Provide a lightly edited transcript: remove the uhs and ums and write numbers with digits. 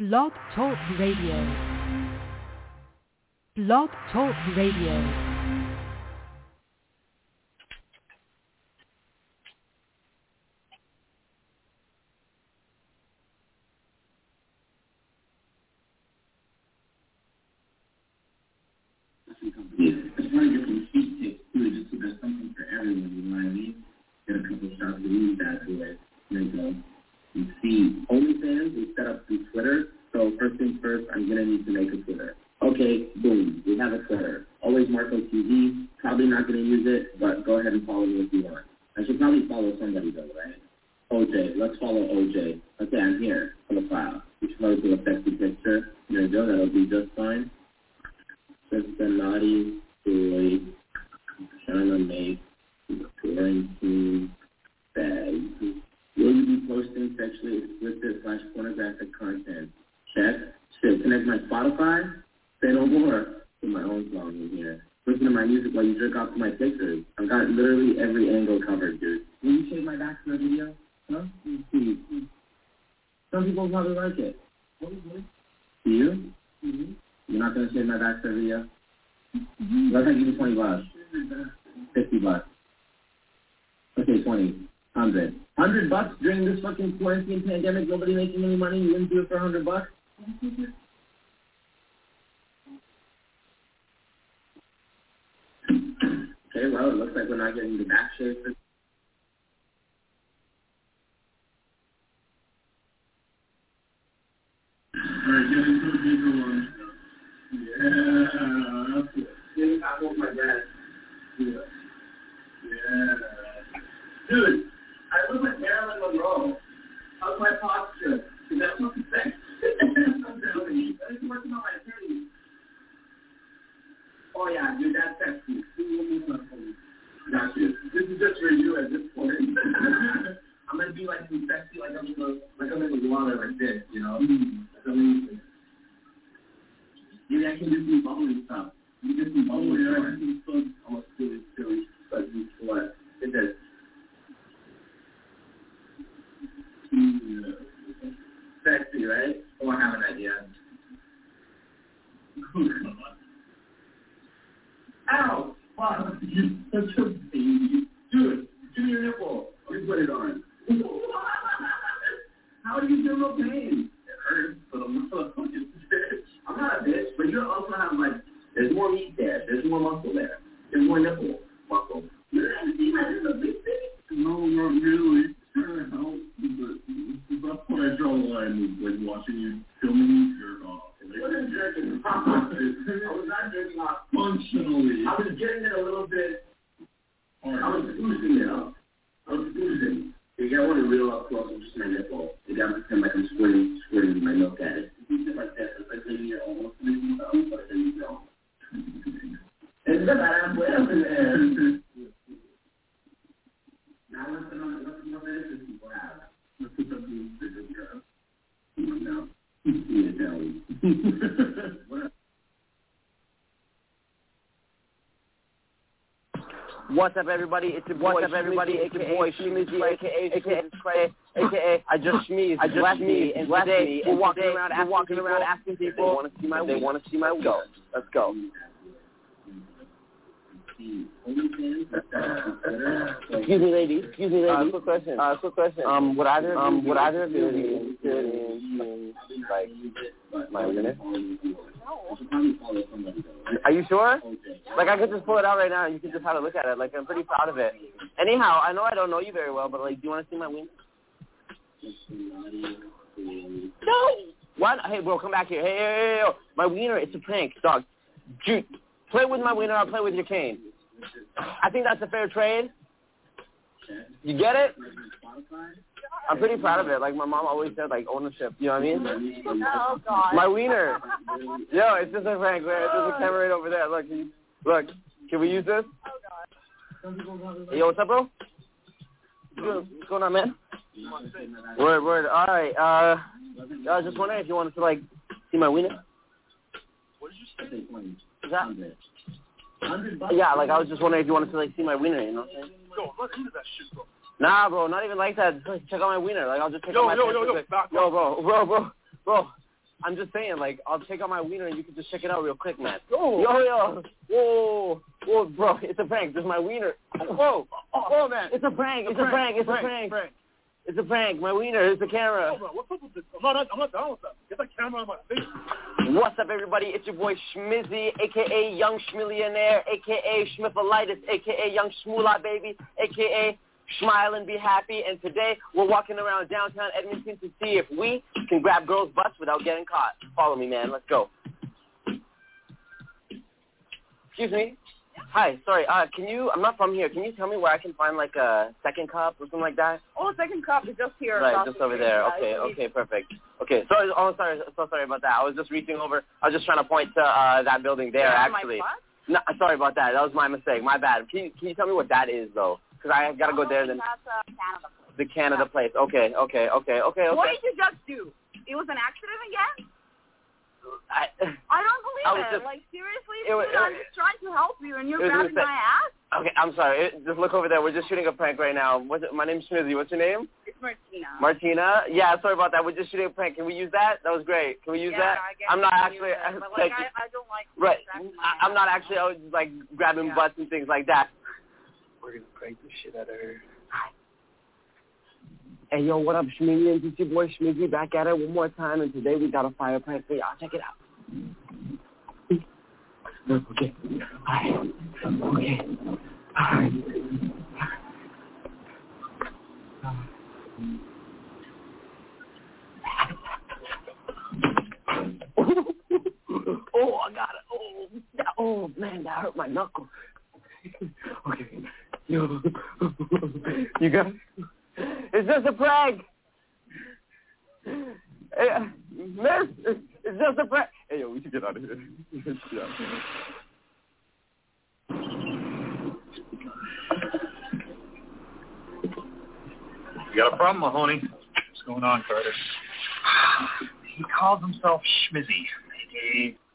Blog Talk Radio. Blog Talk Radio. It's hard to get some cheap tips too, just so there's something for everyone, you know what I mean? Get a couple shots of these bad boys. There you go. You see, OnlyFans is set up through Twitter, so first things first, I'm going to need to make a Twitter. Okay, boom, we have a Twitter. Always Marco TV, probably not going to use it, but go ahead and follow me if you want. I should probably follow somebody though, right? OJ, let's follow OJ. Okay, I'm here, profile. We should probably do a sexy picture. There you go, that'll be just fine. Just a naughty boy trying to make quarantine bags. Will you be posting sexually explicit / pornographic content? Check. Shit, connect my Spotify? Say no more. Put my own song in here. Listen to my music while you jerk off to my pictures. I've got literally every angle covered, dude. Will you shave my back for a video? Huh? See. Some people probably like it. Do you? Mm-hmm. You're not going to shave my back for a video? Let's give you $20. $50. Okay, 20. 100. $100 during this fucking quarantine pandemic, nobody making any money, you wouldn't do it for $100? Okay, well, it looks like we're not getting the back shave for alright, get into a bigger one. Yeah, that's it. I hold my breath. Yeah. Dude, I look like Marilyn Monroe. How's my posture? Is that fucking sex? I'm working on my attorney. Oh yeah, dude, that's sexy. Got you. This is just for you at this point. I'm gonna be like some sexy, like I'm in the water like this, you know? That's amazing. Maybe I can do some bubbly stuff. You get some bubbly, yeah. I can still, almost silly, but what? It does. Sexy, right? Oh, I have an idea. Ow! Fuck! You're such a baby. Dude, give me your nipple. Let me put it on. How do you feel no pain? It hurts, but I'm not a fucking bitch. I'm not a bitch, but you also have, like, there's more meat there. There's more muscle there. There's more nipple muscle. You don't have to see my little big thing? No, not really. Trying to help, but that's where I draw the line with, like, watching you filming you jerk off. I wasn't jerking off. I was not jerking off. Functionally. I was getting it a little bit. I was boosting it up. I was boosting. If you want to reel up close, just my nipple. You got to pretend like I'm squirting my milk at it. You do like that. It's like maybe you're almost missing something, but then you don't. It's about halfway up in there. Now let's more medicine people have. Let's put something bigger grab. No. What's up, everybody? It's your boy, aka Shmeezy, aka I just sneezed. And today we're walking around asking people they want to see my window. Let's go. Excuse me, ladies. Quick question. Would either of you be interested in like my unit? Are you sure? Like, I could just pull it out right now and you can just have a look at it. Like, I'm pretty proud of it. Anyhow, I know I don't know you very well, but like, do you want to see my wiener? No. What? Hey, bro, come back here. Hey, my wiener. It's a prank, dog. Dude, play with my wiener. I'll play with your cane. I think that's a fair trade. You get it? I'm pretty proud of it. Like, my mom always said, like, ownership. You know what I mean? Oh, God. My wiener. Yo, it's just a prank. There's a camera right over there. Look, can we use this? Oh, God. Hey, yo, what's up, bro? What's going on, man? Word. All right. I was just wondering if you wanted to, like, see my wiener. What did you say? Is that? Yeah, like, I was just wondering if you wanted to, like, see my wiener, you know what I'm saying? Yo, I'm not into that shit, bro. Nah, bro, not even like that. Just check out my wiener. Like, I'll just check out my Yo, bro. I'm just saying, like, I'll take out my wiener and you can just check it out real quick, man. Oh. Yo. Whoa, bro, it's a prank. There's my wiener. Whoa, man. It's a prank. It's a prank. It's a prank. My wiener. It's the camera. Oh, bro, what's up with this? I'm not down with that. Get that camera on my face. What's up, everybody? It's your boy Schmizzy, a.k.a. Young Schmillionaire, a.k.a. Schmiffalitis, a.k.a. Young Schmoolah, baby, a.k.a. Smile and Be Happy. And today, we're walking around downtown Edmonton to see if we can grab girls' butts without getting caught. Follow me, man. Let's go. Excuse me. Hi, sorry. I'm not from here. Can you tell me where I can find, like, a second cup or something like that? Oh, second cup is just here. Right, just over there. Okay, perfect. Okay, sorry. So sorry about that. I was just reaching over. I was just trying to point to that building there, actually. No, sorry about that. That was my mistake. My bad. Can you tell me what that is, though? Because I got to go there. Then That's Canada place. The Canada place. Okay. What did you just do? It was an accident again? I don't believe it. Like, seriously? I'm just trying to help you, and you're grabbing my ass? Okay, I'm sorry. Just look over there. We're just shooting a prank right now. My name's Schmizzy. What's your name? It's Martina. Martina? Yeah, sorry about that. We're just shooting a prank. Can we use that? That was great. Can we use that? I guess I'm not actually... I don't like... Right. I'm not actually, like, grabbing butts and things like that. We're going to prank the shit out of her. Hey, yo, what up, Schmizzy? It's your boy Schmizzy back at it one more time, and today we got a fire prank for y'all. Check it out. Okay. Oh, I got it. Oh, man, that hurt my knuckle. Okay. Yo. You got it? It's just a prank. Hey, miss, it's just a prank. Hey, yo, we should get out of here. You got a problem, Mahoney? What's going on, Carter? He calls himself Schmizzy, a.k.a.